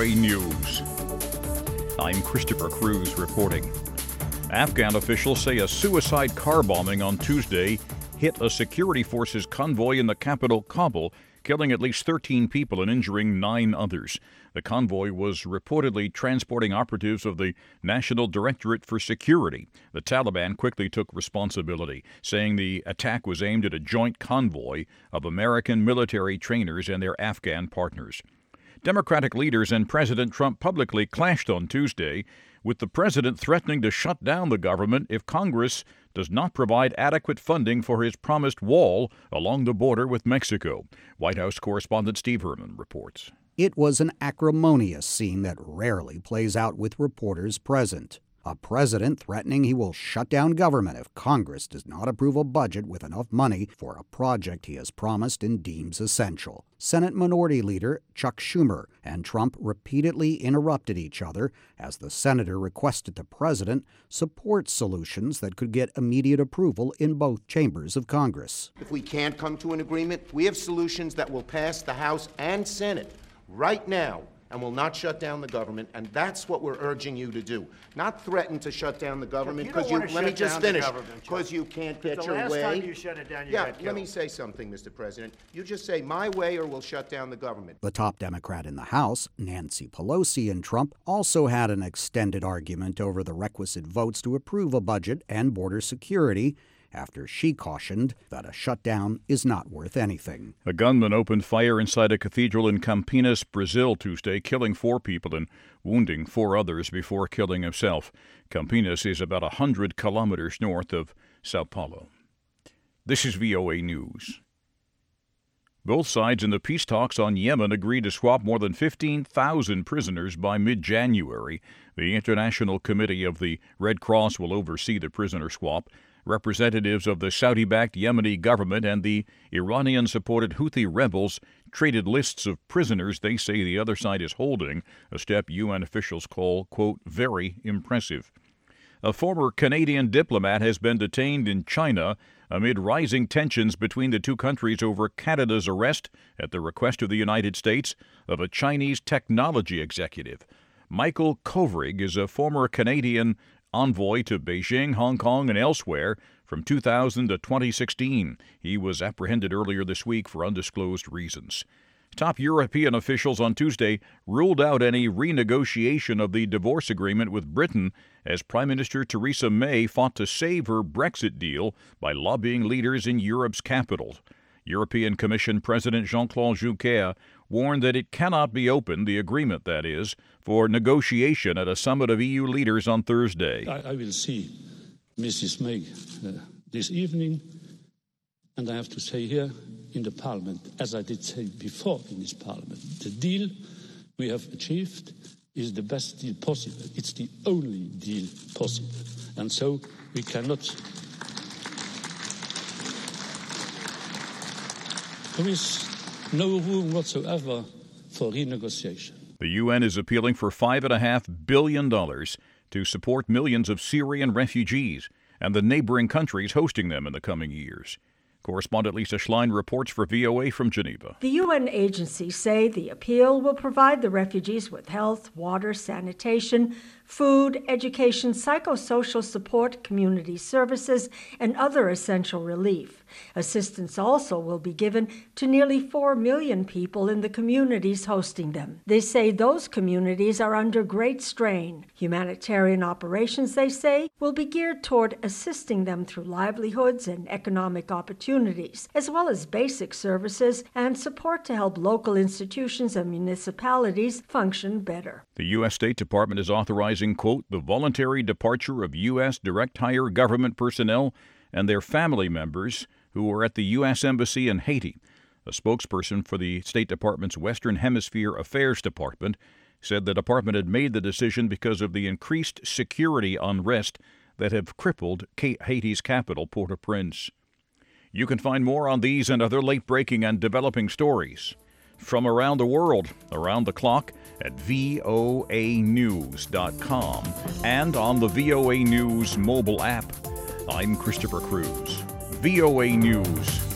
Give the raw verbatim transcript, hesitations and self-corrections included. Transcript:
A News. I'm Christopher Cruz reporting. Afghan officials say a suicide car bombing on Tuesday hit a security forces convoy in the capital, Kabul, killing at least thirteen people and injuring nine others. The convoy was reportedly transporting operatives of the National Directorate for Security. The Taliban quickly took responsibility, saying the attack was aimed at a joint convoy of American military trainers and their Afghan partners. Democratic leaders and President Trump publicly clashed on Tuesday, with the president threatening to shut down the government if Congress does not provide adequate funding for his promised wall along the border with Mexico. White House correspondent Steve Herman reports. It was an acrimonious scene that rarely plays out with reporters present. A president threatening he will shut down government if Congress does not approve a budget with enough money for a project he has promised and deems essential. Senate Minority Leader Chuck Schumer and Trump repeatedly interrupted each other as the senator requested the president support solutions that could get immediate approval in both chambers of Congress. If we can't come to an agreement, we have solutions that will pass the House and Senate right now and will not shut down the government, and that's what we're urging you to do. Not threaten to shut down the government, because you, you let me just finish, because you can't get the your last way. Time you shut it down, you yeah, got killed. Let me say something, Mister President. You just say my way or we'll shut down the government. The top Democrat in the House, Nancy Pelosi, and Trump also had an extended argument over the requisite votes to approve a budget and border security, after she cautioned that a shutdown is not worth anything. A gunman opened fire inside a cathedral in Campinas, Brazil, Tuesday, killing four people and wounding four others before killing himself. Campinas is about one hundred kilometers north of Sao Paulo. This is V O A News. Both sides in the peace talks on Yemen agreed to swap more than fifteen thousand prisoners by mid-January. The International Committee of the Red Cross will oversee the prisoner swap. Representatives of the Saudi-backed Yemeni government and the Iranian-supported Houthi rebels traded lists of prisoners they say the other side is holding, a step U N officials call, quote, very impressive. A former Canadian diplomat has been detained in China amid rising tensions between the two countries over Canada's arrest, at the request of the United States, of a Chinese technology executive. Michael Kovrig is a former Canadian envoy to Beijing, Hong Kong, and elsewhere from two thousand to twenty sixteen. He was apprehended earlier this week for undisclosed reasons. Top European officials on Tuesday ruled out any renegotiation of the divorce agreement with Britain as Prime Minister Theresa May fought to save her Brexit deal by lobbying leaders in Europe's capital. European Commission President Jean-Claude Juncker warned that it cannot be opened, the agreement that is, for negotiation at a summit of E U leaders on Thursday. I, I will see Missus May uh, this evening, and I have to say here in the Parliament, as I did say before in this Parliament, the deal we have achieved is the best deal possible. It's the only deal possible. And so we cannot... There is no room whatsoever for renegotiation. The U N is appealing for five point five billion dollars to support millions of Syrian refugees and the neighboring countries hosting them in the coming years. Correspondent Lisa Schlein reports for V O A from Geneva. The U N agencies say the appeal will provide the refugees with health, water, sanitation, food, education, psychosocial support, community services, and other essential relief. Assistance also will be given to nearly four million people in the communities hosting them. They say those communities are under great strain. Humanitarian operations, they say, will be geared toward assisting them through livelihoods and economic opportunities, as well as basic services and support to help local institutions and municipalities function better. The U S State Department is authorizing, quote, the voluntary departure of U S direct hire government personnel and their family members who are at the U S Embassy in Haiti. A spokesperson for the State Department's Western Hemisphere Affairs Department said the department had made the decision because of the increased security unrest that have crippled Haiti's capital, Port-au-Prince. You can find more on these and other late-breaking and developing stories from around the world, around the clock, at V O A news dot com and on the V O A News mobile app. I'm Christopher Cruz. V O A News.